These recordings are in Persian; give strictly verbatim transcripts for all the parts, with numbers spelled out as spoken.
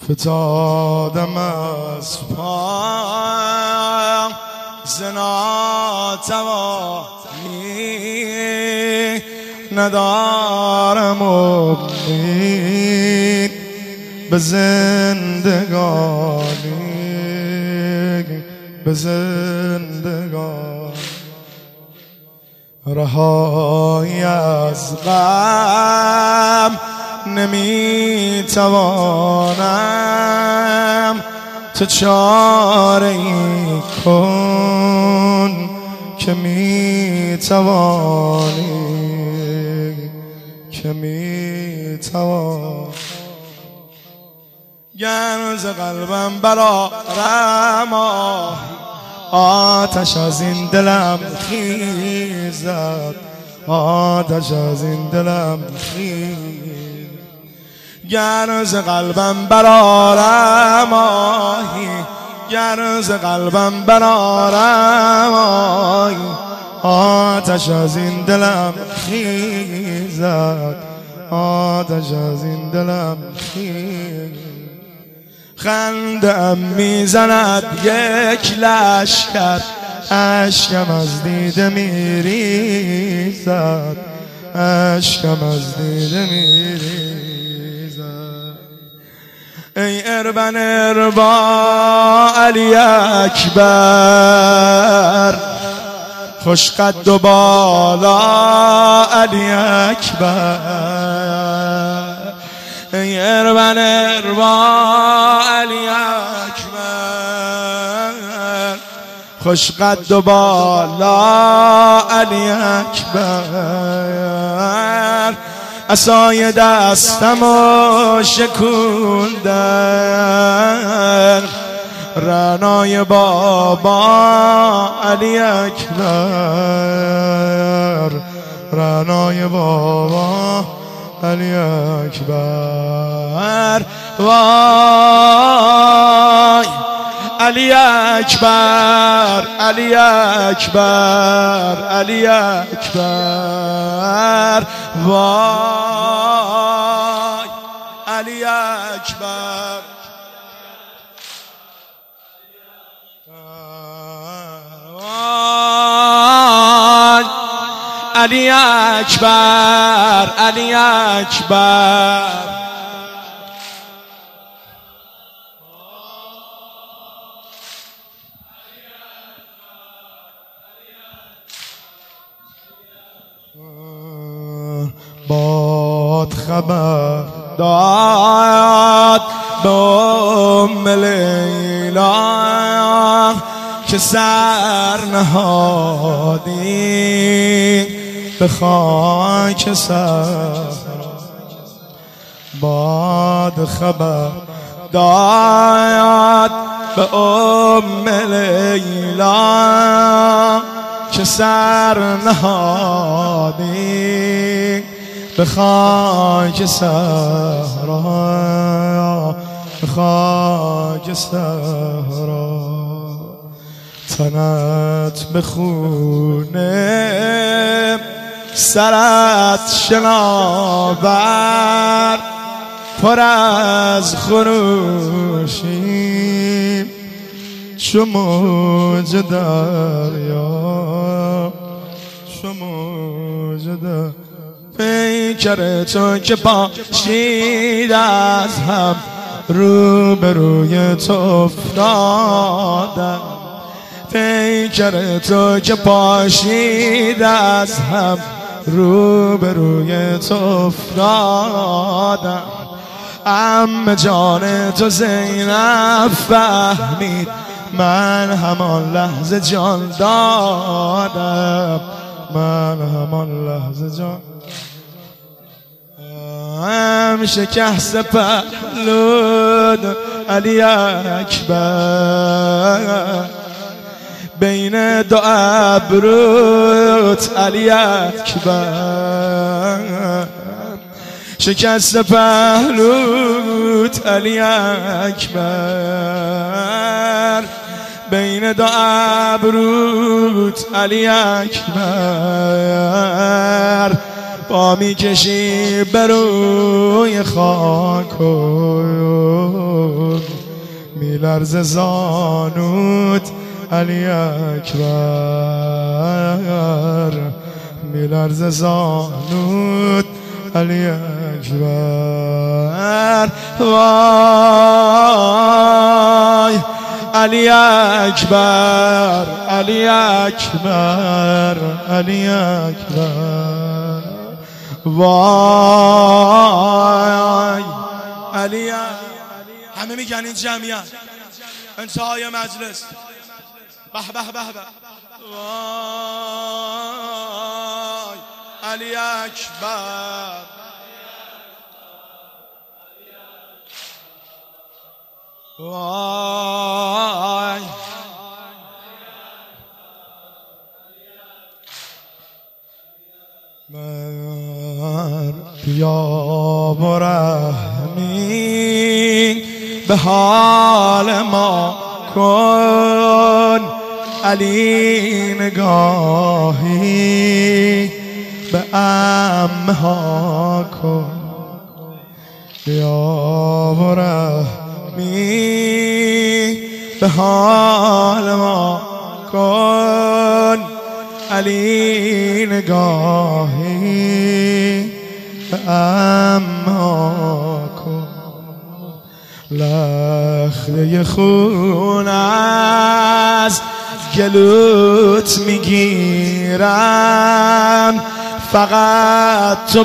فتادم از پا ز ناتوانی، ندارم امید به زندگانی، به زندگانی. رهایی از غم نمیتوانم، تو چاره ای کن که میتوانی، که میتوانی. گر ز قلبم برآرم آتش از این دلم خیزد، آتش از این دلم خیزد. گر ز قلبم برآرم آهی، گر ز قلبم برآرم آهی، آتش از این دلم خیزد، آتش از این دلم خیزد. خنده‌ام میزند یک لشکر، اشکم از دیده میریزد، اشکم از دیده میریزد. ای اربن اربا علی اکبر، خوش قد و بالا علی اکبر. ای اربن اربا علی اکبر، خوش قد و بالا علی اکبر. عصای دستم و شکوندن، رعنای بابا علی اکبر، رعنای بابا علی اکبر. وای علی اکبر، علی اکبر، علی اکبر. وای علی اکبر. وای علی اکبر، علی اکبر. باد خبر داد به ام لیلا که سر نهادی به خاک سر. باد خبر داد به ام لیلا که سر نهادی به خاک صحرا، به خاک صحرا. تنت به خونه سرت شناور، پر از خروشی چو موج دریا، چو موج دریا. پیکر تو که پاشید از هم، روبروی تو افتادم. پیکر تو که پاشید از هم، روبروی تو افتادم. عم جان تو زینب فهمید، من همان لحظه جان دادم، من همان لحظه جان. هم شکست پهلود علی اکبر، بین دو ابروت علی اکبر. شکست پهلوت علی اکبر، بین دو ابروت علی اکبر. پا میکشی بروی خاک میلرز زانوت علی اکبر، میلرز زانوت علی اکبر. وای علی اکبر، علی اکبر، علی اکبر. وای علی اکبر. همه میگن این جمعیت انتهای مجلس به به به به. وای علی اکبر، وای مر بیا برحمی به حال ما کن، علی نگاهی به عمه ها کن. بیا برحمی به حال ما کن، علی نگاهی به عمه ها کن. لخته خون از گلوت میگیرم، فقط تو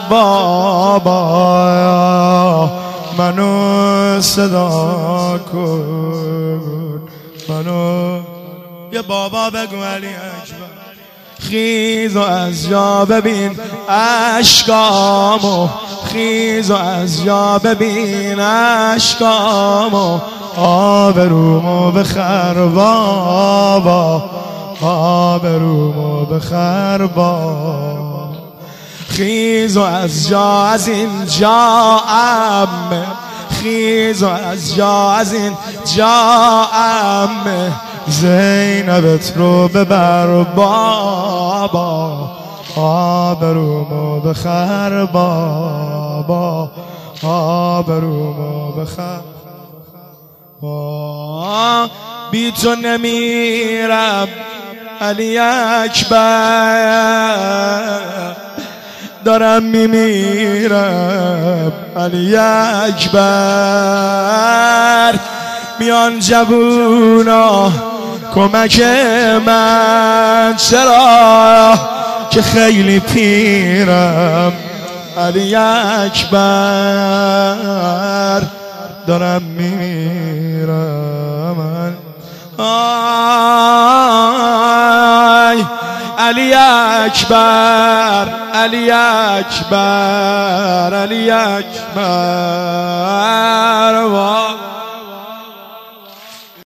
بابا منو صدا کن. منو یه بابا بگو علی اکبر. خیز و از جا ببین اشکامو، خیز و از جا ببین اشکامو، آبرومو بخر بابا، آبرومو بخر بابا. خیز و از جا از این جا عمه، خیز و از جا از این جا عمه، زینبت رو ببر بابا، آبرومو بخر بابا، آبرومو بخر. بی تو نمیرم علی اکبر، دارم میمیرم علی اکبر. میان جوونا کمک من، چرا که خیلی پیرم علی اکبر، دارم میمیرم. آی علی اکبر، علی اکبر، علی اکبر.